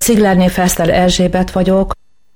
Ciglerné Feszler Erzsébet vagyok,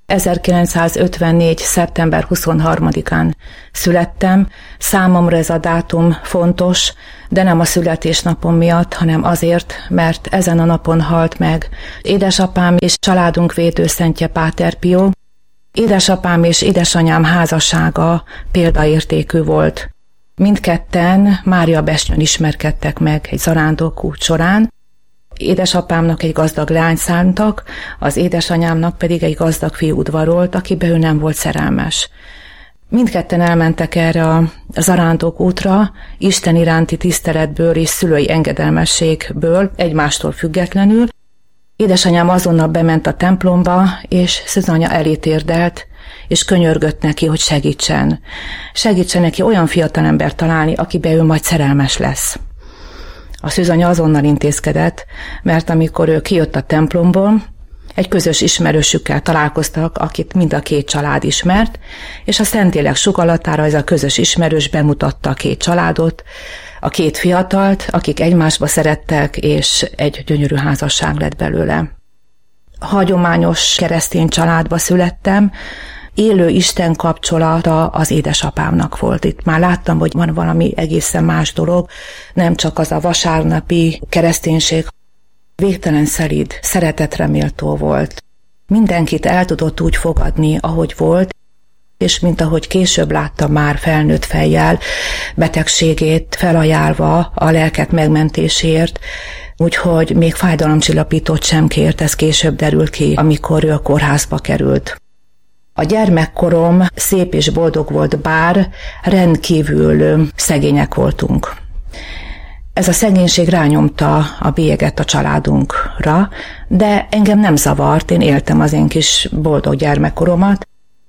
1954. szeptember 23-án születtem. Számomra ez a dátum fontos, de nem a születésnapom miatt, hanem azért, mert ezen a napon halt meg édesapám és családunk védőszentje Páter Pio. Édesapám és édesanyám házassága példaértékű volt. Mindketten Mária Besnyőn ismerkedtek meg egy zarándokút során. Édesapámnak egy gazdag leányt szántak, az édesanyámnak pedig egy gazdag fiú udvarolt, akibe ő nem volt szerelmes. Mindketten elmentek erre a zarándokútra, Isten iránti tiszteletből és szülői engedelmességből, egymástól függetlenül. Édesanyám azonnal bement a templomba, és szűzanya elé térdelt, és könyörgött neki, hogy segítsen. Segítsen neki olyan fiatalembert találni, akibe ő majd szerelmes lesz. A szűzanya azonnal intézkedett, mert amikor ő kijött a templomból, egy közös ismerősükkel találkoztak, akit mind a két család ismert, és a Szentlélek sugallatára ez a közös ismerős bemutatta a két családot, a két fiatalt, akik egymásba szerettek, és egy gyönyörű házasság lett belőle. Hagyományos keresztény családba születtem, élő Isten kapcsolata az édesapámnak volt. Itt már láttam, hogy van valami egészen más dolog, nem csak az a vasárnapi kereszténység. Végtelen szelíd, szeretetre méltó volt. Mindenkit el tudott úgy fogadni, ahogy volt, és mint ahogy később láttam már felnőtt fejjel, betegségét felajánlva a lelkek megmentésért, úgyhogy még fájdalomcsillapítót sem kért, ez később derült ki, amikor ő a kórházba került. A gyermekkorom szép és boldog volt, bár rendkívül szegények voltunk. Ez a szegénység rányomta a bélyeget a családunkra, de engem nem zavart, én éltem az én kis boldog gyermekkoromat.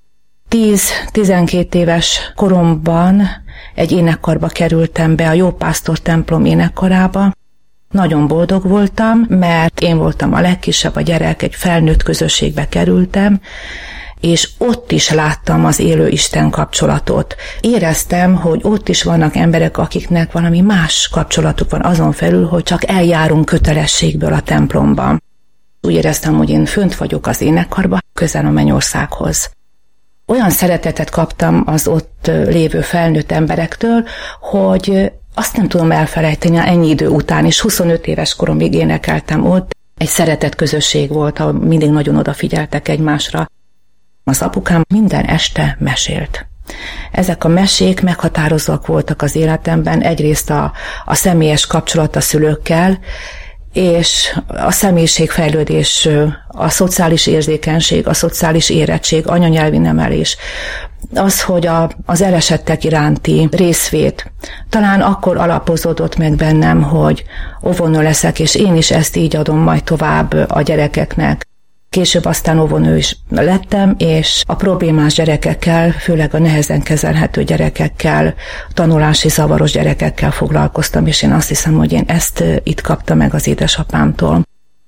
10-12 éves koromban egy énekkarba kerültem be, a Jópásztor templom énekkarába. Nagyon boldog voltam, mert én voltam a legkisebb, a gyerek, egy felnőtt közösségbe kerültem, és ott is láttam az élő Isten kapcsolatot. Éreztem, hogy ott is vannak emberek, akiknek valami más kapcsolatuk van azon felül, hogy csak eljárunk kötelességből a templomban. Úgy éreztem, hogy én fönt vagyok az énekkarban, közel a mennyországhoz. Olyan szeretetet kaptam az ott lévő felnőtt emberektől, hogy azt nem tudom elfelejteni ennyi idő után, és 25 éves koromig énekeltem ott. Egy szeretett közösség volt, ahol mindig nagyon odafigyeltek egymásra. Az apukám minden este mesélt. Ezek a mesék meghatározóak voltak az életemben, egyrészt a személyes kapcsolat a szülőkkel, és a személyiségfejlődés, a szociális érzékenység, a szociális érettség, anyanyelvi nevelés, az, hogy az elesettek iránti részvét. Talán akkor alapozódott meg bennem, hogy óvónő leszek, és én is ezt így adom majd tovább a gyerekeknek. Később aztán óvónő is lettem, és a problémás gyerekekkel, főleg a nehezen kezelhető gyerekekkel, tanulási zavaros gyerekekkel foglalkoztam, és én azt hiszem, hogy én ezt itt kaptam meg az édesapámtól.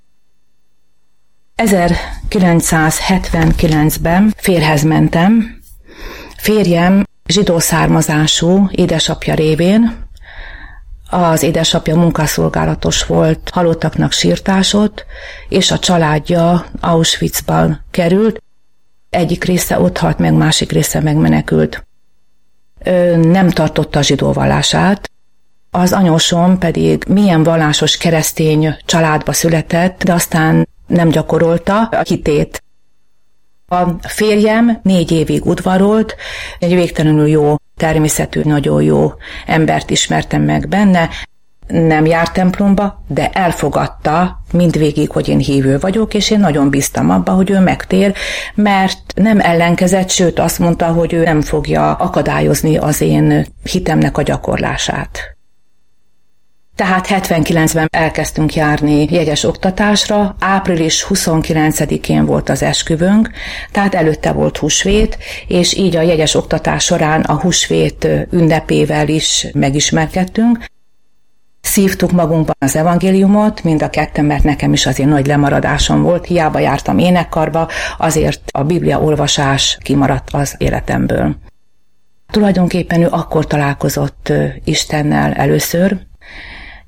1979-ben férjhez mentem. Férjem zsidó származású, édesapja révén. Az édesapja munkaszolgálatos volt, halottaknak sírtásot, és a családja Auschwitzban került. Egyik része ott halt meg, másik része megmenekült. Ő nem tartotta a zsidó vallását, az anyósom pedig milyen vallásos keresztény családba született, de aztán nem gyakorolta a hitét. A férjem 4 évig udvarolt, egy végtelenül jó természetű, nagyon jó embert ismertem meg benne, nem járt templomba, de elfogadta mindvégig, hogy én hívő vagyok, és én nagyon bíztam abba, hogy ő megtér, mert nem ellenkezett, sőt azt mondta, hogy ő nem fogja akadályozni az én hitemnek a gyakorlását. Tehát 79-ben elkezdtünk járni jegyes oktatásra, április 29-én volt az esküvőnk, tehát előtte volt húsvét, és így a jegyes oktatás során a húsvét ünnepével is megismerkedtünk. Szívtuk magunkban az evangéliumot, mind a ketten, mert nekem is azért nagy lemaradásom volt, hiába jártam énekkarba, azért a Biblia olvasás kimaradt az életemből. Tulajdonképpen ő akkor találkozott Istennel először,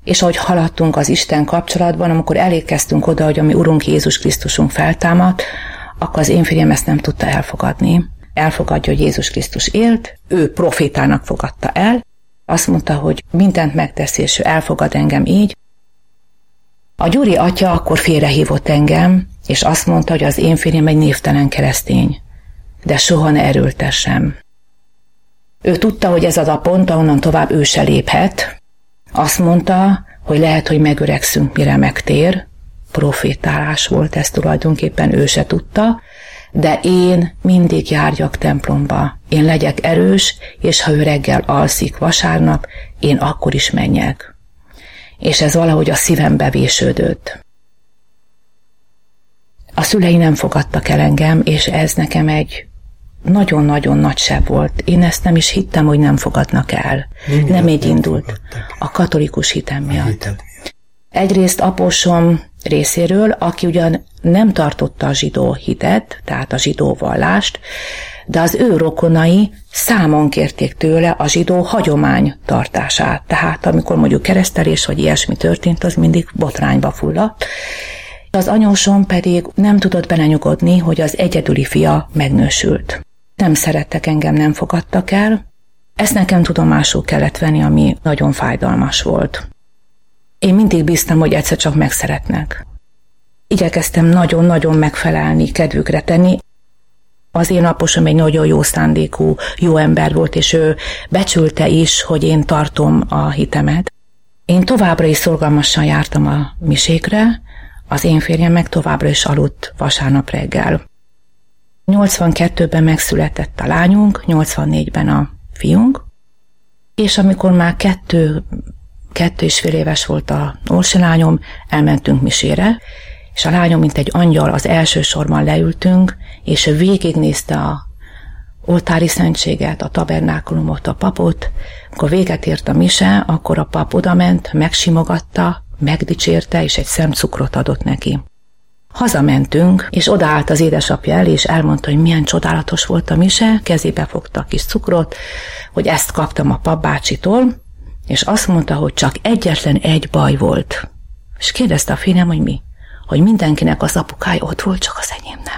És ahogy haladtunk az Isten kapcsolatban, amikor elérkeztünk oda, hogy a mi Urunk Jézus Krisztusunk feltámadt, akkor az én férjem ezt nem tudta elfogadni. Elfogadja, hogy Jézus Krisztus élt, ő profétának fogadta el, azt mondta, hogy mindent megtesz, és ő elfogad engem így. A Gyuri atya akkor félrehívott engem, és azt mondta, hogy az én férjem egy névtelen keresztény, de soha ne erőltessem. Ő tudta, hogy ez az a pont, ahonnan tovább ő se léphet. Azt mondta, hogy lehet, hogy megöregszünk, mire megtér. Profétálás volt ez tulajdonképpen, ő se tudta, de én mindig járjak templomba. Én legyek erős, és ha ő reggel alszik vasárnap, én akkor is menjek. És ez valahogy a szívembe vésődött. A szülei nem fogadtak el engem, és ez nekem egy nagyon-nagyon nagy seb volt. Én ezt nem is hittem, hogy nem fogadnak el. Nem így indult. A katolikus hitem miatt. Egyrészt apósom részéről, aki ugyan nem tartotta a zsidó hitet, tehát a zsidó vallást, de az ő rokonai számon kérték tőle a zsidó hagyomány tartását. Tehát amikor mondjuk keresztelés vagy ilyesmi történt, az mindig botrányba fulladt. Az anyósom pedig nem tudott belenyugodni, hogy az egyedüli fia megnősült. Nem szerettek engem, nem fogadtak el. Ezt nekem tudomásul kellett venni, ami nagyon fájdalmas volt. Én mindig bíztam, hogy egyszer csak megszeretnek. Igyekeztem nagyon-nagyon megfelelni, kedvükre tenni. Az én apusom egy nagyon jó szándékú, jó ember volt, és ő becsülte is, hogy én tartom a hitemet. Én továbbra is szorgalmasan jártam a misékre, az én férjem meg továbbra is aludt vasárnap reggel. 82-ben megszületett a lányunk, 84-ben a fiunk, és amikor már kettő és fél éves volt a Orsi lányom, elmentünk misére, és a lányom, mint egy angyal, az első sorban leültünk, és ő végignézte a oltári szentséget, a tabernákulumot, a papot. Amikor véget ért a mise, akkor a pap odament, megsimogatta, megdicsérte, és egy szem cukrot adott neki. Hazamentünk, és odaállt az édesapja elé, és elmondta, hogy milyen csodálatos volt a mise, kezébe fogta a kis cukrot, hogy ezt kaptam a papbácsitól, és azt mondta, hogy csak egyetlen egy baj volt. És kérdezte a férjem, hogy mi? Hogy mindenkinek az apukája ott volt, csak az enyém nem.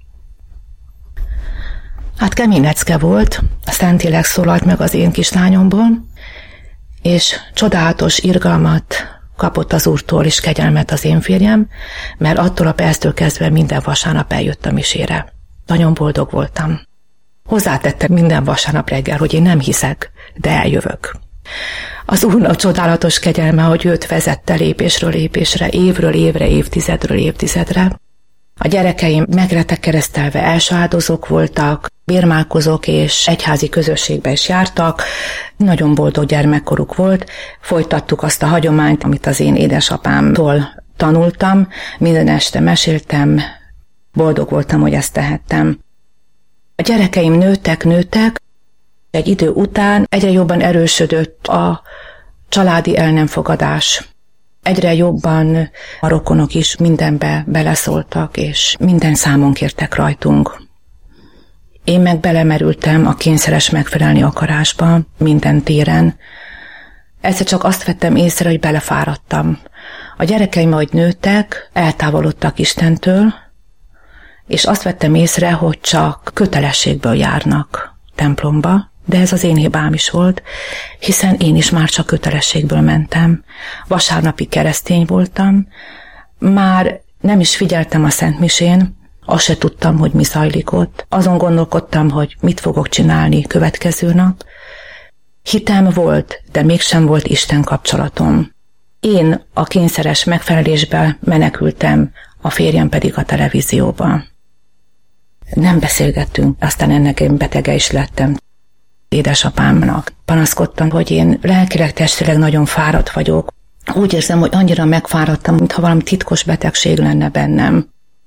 Hát kemény lecke volt, a Szentlélek szólalt meg az én kislányomból, és csodálatos irgalmat kapott az Úrtól és kegyelmet az én férjem, mert attól a perctől kezdve minden vasárnap eljött a misére. Nagyon boldog voltam. Hozzátettem minden vasárnap reggel, hogy én nem hiszek, de eljövök. Az Úrnak csodálatos kegyelme, hogy őt vezette lépésről lépésre, évről évre, évtizedről évtizedre. A gyerekeim meglettek keresztelve, első áldozók voltak, bérmálkozók és egyházi közösségbe is jártak. Nagyon boldog gyermekkoruk volt. Folytattuk azt a hagyományt, amit az én édesapámtól tanultam. Minden este meséltem, boldog voltam, hogy ezt tehettem. A gyerekeim nőttek. Egy idő után egyre jobban erősödött a családi el nem fogadás. Egyre jobban a rokonok is mindenbe beleszóltak, és minden számon kértek rajtunk. Én meg belemerültem a kényszeres megfelelni akarásba, minden téren. Egyszer csak azt vettem észre, hogy belefáradtam. A gyerekeim, ahogy nőttek, eltávolodtak Istentől, és azt vettem észre, hogy csak kötelességből járnak templomba, de ez az én hibám is volt, hiszen én is már csak kötelességből mentem. Vasárnapi keresztény voltam, már nem is figyeltem a szentmisén, azt se tudtam, hogy mi zajlik ott. Azon gondolkodtam, hogy mit fogok csinálni következő nap. Hitem volt, de mégsem volt Isten kapcsolatom. Én a kényszeres megfelelésbe menekültem, a férjem pedig a televízióba. Nem beszélgettünk, aztán ennek én betege is lettem. Édesapámnak panaszkodtam, hogy én lelkileg, testileg nagyon fáradt vagyok. Úgy érzem, hogy annyira megfáradtam, mintha valami titkos betegség lenne bennem.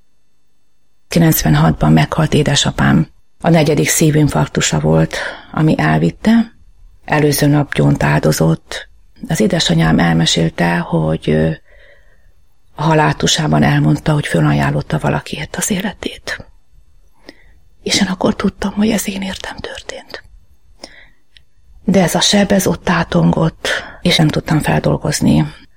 96-ban meghalt édesapám. A 4. szívinfarktusa volt, ami elvitte. Előző nap gyónt áldozott. Az édesanyám elmesélte, hogy a haláltusában elmondta, hogy fölajánlotta valakiért az életét. És én akkor tudtam, hogy ez én értem történt. De ez a seb, ez ott átongott, és nem tudtam feldolgozni.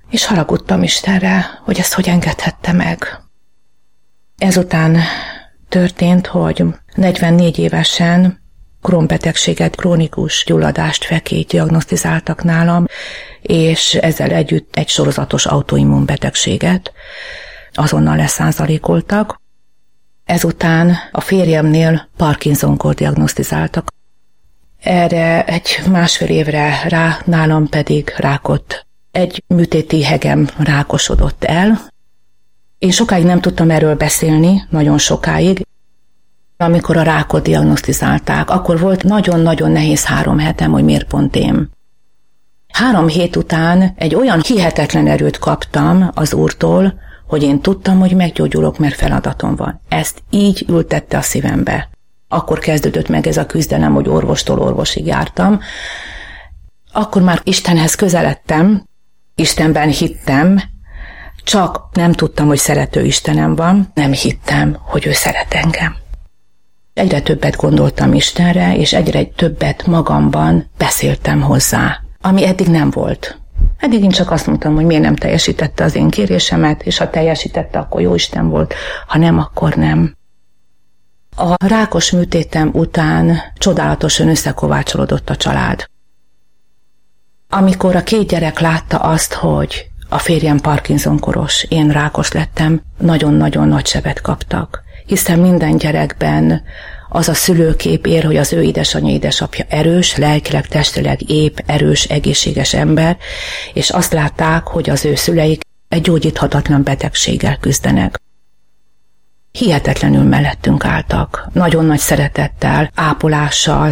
És haragudtam Istenre, hogy ezt hogy engedhette meg. Ezután történt, hogy 44 évesen Crohn-betegséget, krónikus gyulladást, fekét diagnosztizáltak nálam, és ezzel együtt egy sorozatos autoimmunbetegséget azonnal leszázalékoltak. Ezután a férjemnél Parkinson-kór diagnosztizáltak. Erre egy másfél évre rá, nálam pedig rákot. Egy műtéti hegem rákosodott el. Én sokáig nem tudtam erről beszélni, nagyon sokáig. Amikor a rákot diagnosztizálták, akkor volt nagyon-nagyon nehéz 3 hetem, hogy miért pont én. 3 hét után egy olyan hihetetlen erőt kaptam az Úrtól, hogy én tudtam, hogy meggyógyulok, mert feladatom van. Ezt így ültette a szívembe. Akkor kezdődött meg ez a küzdelem, hogy orvostól orvosig jártam. Akkor már Istenhez közeledtem, Istenben hittem, csak nem tudtam, hogy szerető Istenem van, nem hittem, hogy ő szeret engem. Egyre többet gondoltam Istenre, és egyre többet magamban beszéltem hozzá, ami eddig nem volt. Eddig én csak azt mondtam, hogy miért nem teljesítette az én kérésemet, és ha teljesítette, akkor jó Isten volt, ha nem, akkor nem. A rákos műtétem után csodálatosan összekovácsolódott a család. Amikor a 2 gyerek látta azt, hogy a férjem Parkinson-koros, én rákos lettem, nagyon-nagyon nagy sebet kaptak. Hiszen minden gyerekben az a szülőkép ér, hogy az ő édesanyja, édesapja erős, lelkileg, testileg ép, erős, egészséges ember, és azt látták, hogy az ő szüleik egy gyógyíthatatlan betegséggel küzdenek. Hihetetlenül mellettünk álltak, nagyon nagy szeretettel, ápolással.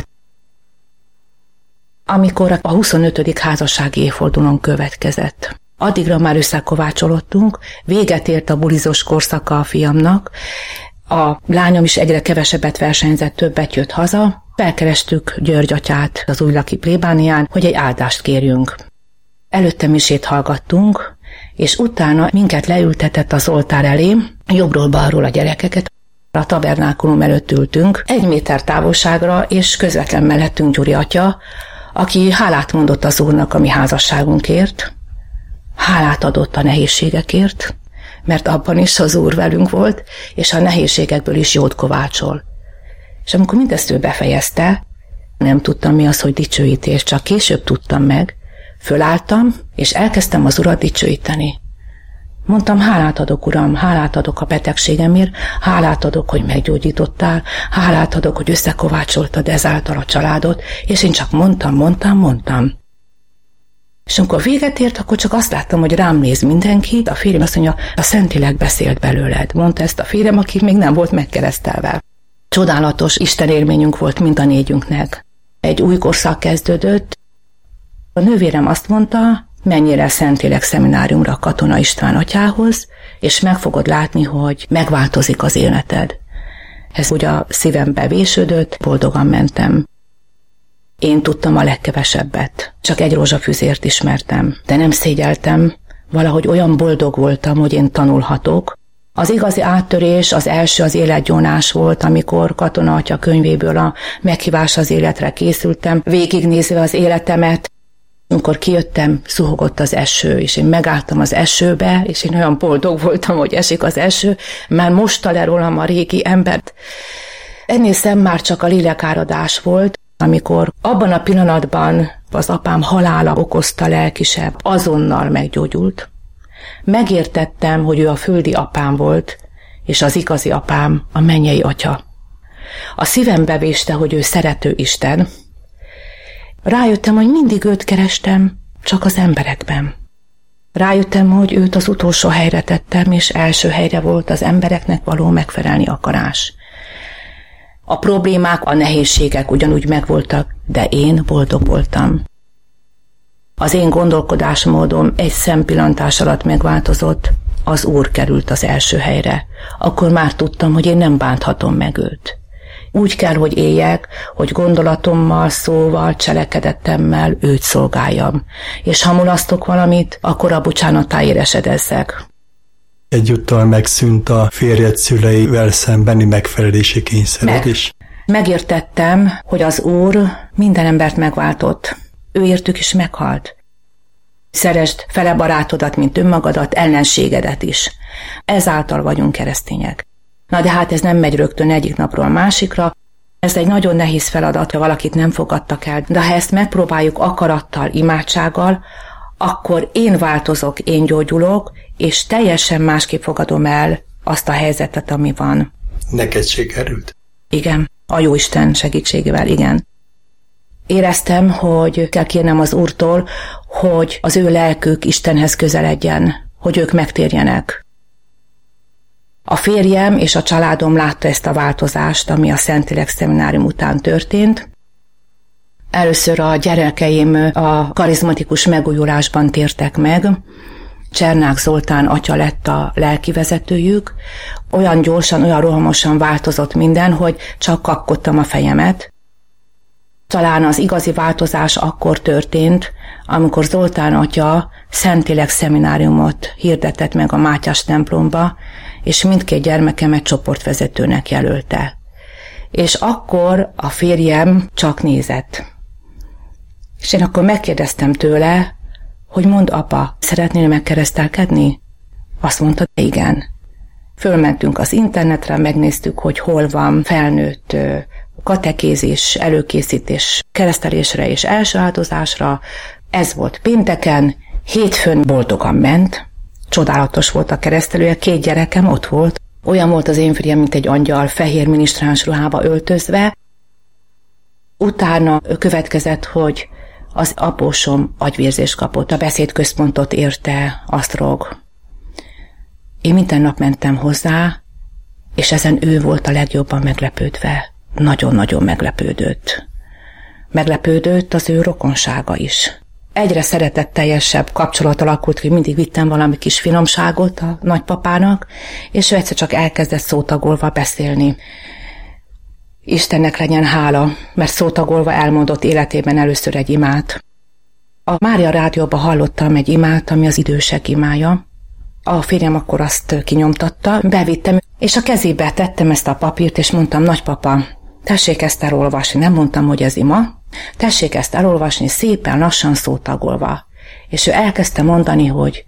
Amikor a 25. házassági évfordulón következett, addigra már összekovácsolódtunk, véget ért a bulizós korszaka a fiamnak, a lányom is egyre kevesebbet versenyzett, többet jött haza. Felkerestük György atyát az újlaki plébánián, hogy egy áldást kérjünk. Előtte misét hallgattunk, és utána minket leültetett az oltár elé, jobbról-balról a gyerekeket. A tabernákulum előtt ültünk, 1 méter távolságra, és közvetlen mellettünk Gyuri atya, aki hálát mondott az Úrnak a mi házasságunkért, hálát adott a nehézségekért, mert abban is az Úr velünk volt, és a nehézségekből is jót kovácsol. És amikor mindezt ő befejezte, nem tudtam mi az, hogy dicsőítés, csak később tudtam meg, fölálltam, és elkezdtem az Urat dicsőíteni. Mondtam, hálát adok, Uram, hálát adok a betegségemért, hálát adok, hogy meggyógyítottál, hálát adok, hogy összekovácsoltad ezáltal a családot, és én csak mondtam. És amikor véget ért, akkor csak azt láttam, hogy rám néz mindenki. A férjem azt mondja, a Szentlélek beszélt belőled. Mondta ezt a férjem, aki még nem volt megkeresztelve. Csodálatos Isten élményünk volt mind a 4-ünknek. Egy új korszak kezdődött. A nővérem azt mondta, menjél el Szentlélek szemináriumra Katona István atyához, és meg fogod látni, hogy megváltozik az életed. Ez ugye a szívembe vésődött, boldogan mentem. Én tudtam a legkevesebbet, csak egy rózsafüzért ismertem, de nem szégyeltem, valahogy olyan boldog voltam, hogy én tanulhatok. Az igazi áttörés, az első az életgyónás volt, amikor Katona atya könyvéből a Meghívás az életre készültem, végignézve az életemet. Amikor kijöttem, zuhogott az eső, és én megálltam az esőbe, és én olyan boldog voltam, hogy esik az eső, már mosta le rólam a régi embert. Ennél szem már csak a lélekáradás volt, amikor abban a pillanatban az apám halála okozta lelkisebb, azonnal meggyógyult. Megértettem, hogy ő a földi apám volt, és az igazi apám a mennyei atya. A szívembe véste, hogy ő szerető Isten. Rájöttem, hogy mindig őt kerestem, csak az emberekben. Rájöttem, hogy őt az utolsó helyre tettem, és első helyre volt az embereknek való megfelelni akarás. A problémák, a nehézségek ugyanúgy megvoltak, de én boldog voltam. Az én gondolkodásmódom egy szempillantás alatt megváltozott, az Úr került az első helyre. Akkor már tudtam, hogy én nem bánthatom meg őt. Úgy kell, hogy éljek, hogy gondolatommal, szóval, cselekedetemmel őt szolgáljam. És ha mulasztok valamit, akkor a bocsánatáért esedezzek. Egyúttal megszűnt a férjed szüleivel szembeni megfelelési kényszered is? Megértettem, hogy az Úr minden embert megváltott. Ő értük is meghalt. Szeresd fele barátodat, mint önmagadat, ellenségedet is. Ezáltal vagyunk keresztények. Na de hát ez nem megy rögtön egyik napról a másikra. Ez egy nagyon nehéz feladat, ha valakit nem fogadtak el. De ha ezt megpróbáljuk akarattal, imádsággal, akkor én változok, én gyógyulok, és teljesen másképp fogadom el azt a helyzetet, ami van. Neked sikerült? Igen, a Jóisten segítségével, igen. Éreztem, hogy kell kérnem az Úrtól, hogy az ő lelkük Istenhez közeledjen, hogy ők megtérjenek. A férjem és a családom látta ezt a változást, ami a Szentlélek szeminárium után történt. Először a gyerekeim a karizmatikus megújulásban tértek meg. Csernák Zoltán atya lett a lelkivezetőjük. Olyan gyorsan, olyan rohamosan változott minden, hogy csak kapkodtam a fejemet. Talán az igazi változás akkor történt, amikor Zoltán atya Szentlélek szemináriumot hirdetett meg a Mátyás templomba, és mindkét gyermekemet csoportvezetőnek jelölte. És akkor a férjem csak nézett. És én akkor megkérdeztem tőle, hogy mondd, apa, szeretnél megkeresztelkedni? Azt mondta, igen. Fölmentünk az internetre, megnéztük, hogy hol van felnőtt katekézis, előkészítés keresztelésre és első áldozásra. Ez volt pénteken, hétfőn boldogan ment. Csodálatos volt a keresztelője, 2 gyerekem ott volt. Olyan volt az én férjem, mint egy angyal, fehér minisztráns ruhába öltözve. Utána következett, hogy az apósom agyvérzést kapott, a beszédközpontot érte asztrog. Én minden nap mentem hozzá, és ezen ő volt a legjobban meglepődve. Nagyon-nagyon meglepődött. Meglepődött az ő rokonsága is. Egyre szeretetteljesebb kapcsolat alakult ki, mindig vittem valami kis finomságot a nagypapának, és ő egyszer csak elkezdett szótagolva beszélni. Istennek legyen hála, mert szótagolva elmondott életében először egy imát. A Mária rádióban hallottam egy imát, ami az idősek imája. A férjem akkor azt kinyomtatta, bevittem, és a kezébe tettem ezt a papírt, és mondtam, nagypapa, tessék ezt elolvasni. Nem mondtam, hogy ez ima. Tessék ezt elolvasni szépen, lassan szótagolva. És ő elkezdte mondani, hogy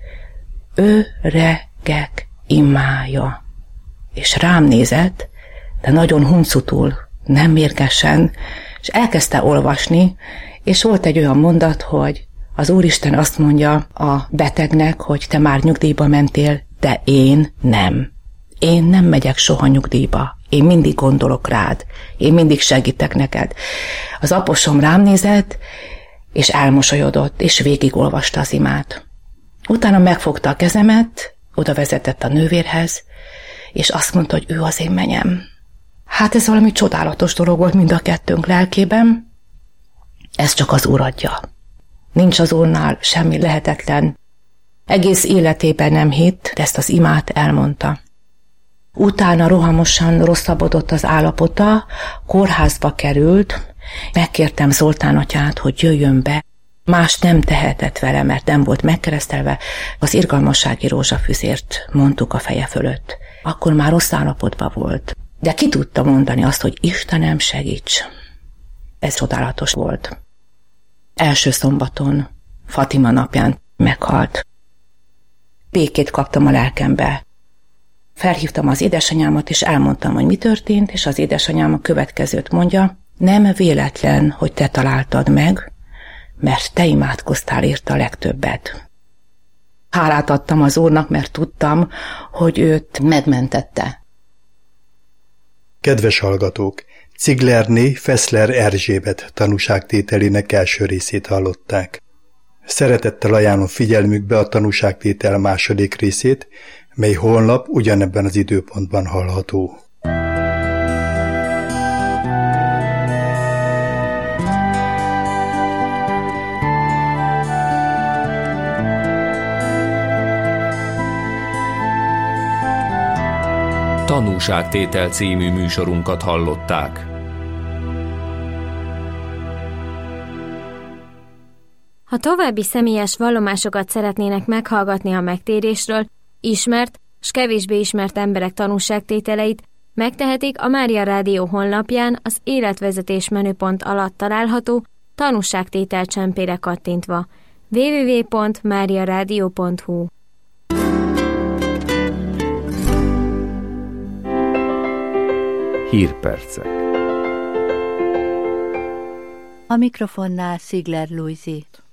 öregek imája. És rám nézett, de nagyon huncutul, nem mérgesen, és elkezdte olvasni, és volt egy olyan mondat, hogy az Úristen azt mondja a betegnek, hogy te már nyugdíjba mentél, de én nem. Én nem megyek soha nyugdíjba. Én mindig gondolok rád. Én mindig segítek neked. Az aposom rám nézett, és elmosolyodott, és végigolvasta az imát. Utána megfogta a kezemet, oda vezetett a nővérhez, és azt mondta, hogy ő az én menyem. Hát ez valami csodálatos dolog volt mind a kettőnk lelkében. Ez csak az Úr adja. Nincs az Úrnál semmi lehetetlen. Egész életében nem hitt, de ezt az imát elmondta. Utána rohamosan rosszabbodott az állapota, kórházba került, megkértem Zoltán atyát, hogy jöjjön be. Más nem tehetett vele, mert nem volt megkeresztelve, az irgalmassági rózsafüzért mondtuk a feje fölött. Akkor már rossz állapotban volt. De ki tudta mondani azt, hogy Istenem, segíts. Ez csodálatos volt. Első szombaton, Fatima napján meghalt. Békét kaptam a lelkembe. Felhívtam az édesanyámat, és elmondtam, hogy mi történt, és az édesanyám a következőt mondja, nem véletlen, hogy te találtad meg, mert te imádkoztál érte a legtöbbet. Hálát adtam az Úrnak, mert tudtam, hogy őt megmentette. Kedves hallgatók! Ciglerné Feszler Erzsébet tanúságtételének első részét hallották. Szeretettel ajánlom figyelmükbe a tanúságtétel második részét, mely holnap ugyanebben az időpontban hallható. Tanúságtétel című műsorunkat hallották. Ha további személyes vallomásokat szeretnének meghallgatni a megtérésről, ismert s kevésbé ismert emberek tanúságtételeit, megtehetik a Mária Rádió honlapján az életvezetés menüpont alatt található tanúságtétel csempére kattintva. www.mariaradio.hu. Hírpercek. A mikrofonnál Szigler Lujzi.